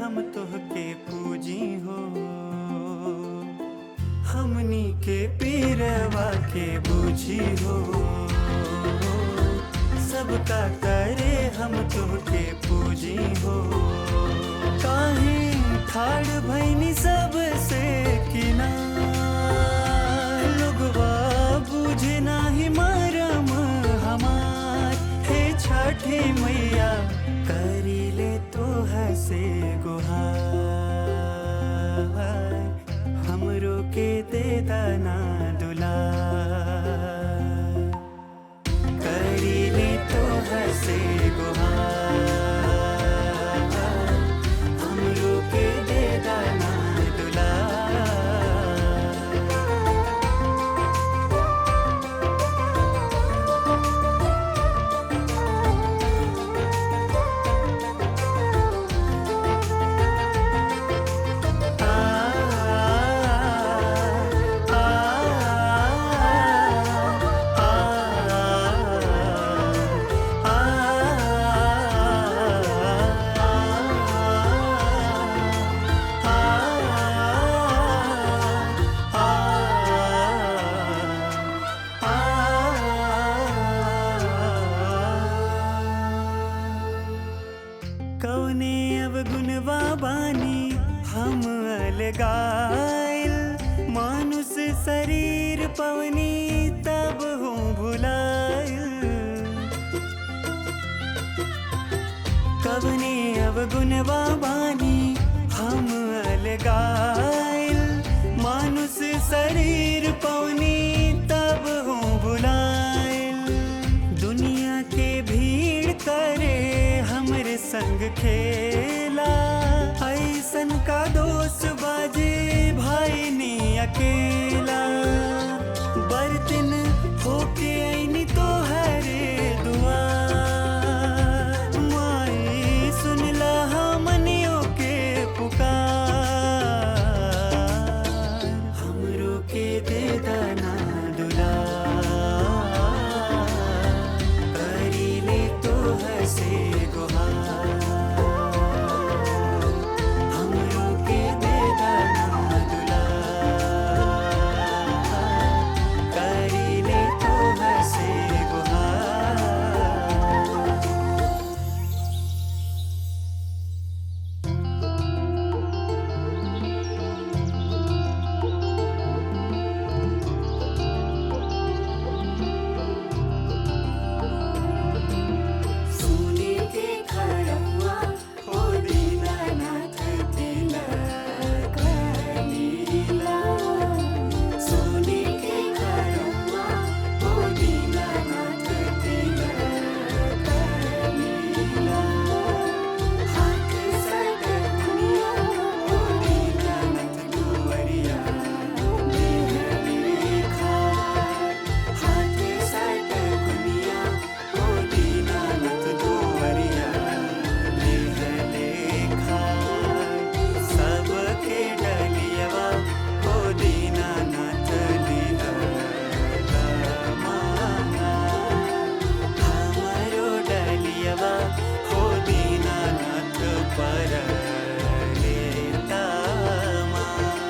हम तोहके पूजी हो। हमनी के पीरवा के बूझी हो। सबका करे हम तोहके पूजी हो। काहे ठाड़ भैनी सबसे किनार, लोगवा बूझे नाही मरम हमार। हे छठी मैया करी ले तो हसे गुहार, हमरो के दे दाना दुलार। करी ले तो हसे गुहार, हमरो के दे दाना दुलार। कौने अवगुणवा बानी हम अलगाइल, मानुष शरीर पवनी तब हूँ भुलाइल। कौने अवगुणवा बानी हम अलगाइल, मानुष शरीर पवनी तब हूँ भुलाइल। दुनिया के भीड़ करे हमरे संग खेला, ऐसन का दोस्त बाजे भाई नी अकेला। बर्तन होके ऐनी तो हरे दुआर, माई सुनला हमनियों के पुकार। हमरो के दे दाना दुलार, करी ले तो हसे गुहार। हमरो के दे दाना दुलार, करी ले तो हसे गुहार। सोने के खड़ुआ हो दीनानाथ तिलक लीला। सोने के खड़ुआ हो दीनानाथ तिलक लीला। हाथ सट दुनिया हो दीनानाथ दुवरिया देह लेखा। हाथ सट दुनिया हो दीनानाथ दुवरिया देह लेखा। सबके डलियवा हो दीनानाथ लिहलमाना। हमरो डलियवा हो दीनानाथ परलेतामा।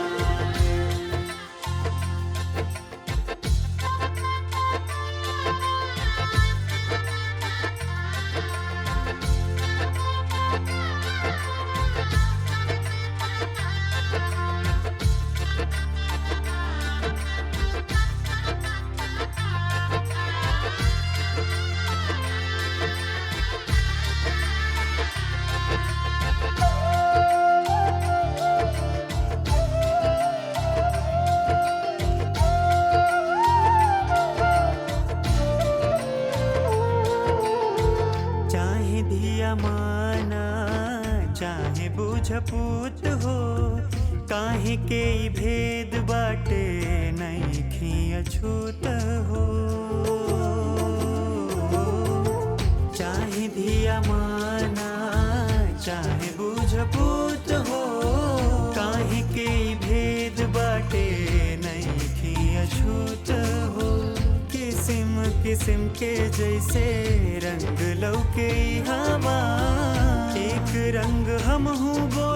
चाहे धिया माना चाहे बूझ पूत हो, काहे के ई भेद बाटे नइखी अछूत हो। चाहे धिया माना चाहे बूझ पूत हो, काहे के ई भेद बाटे नइखी अछूत हो। किस्म किस्म के जैसे रंग लौके हवा, एक रंग हम हूँ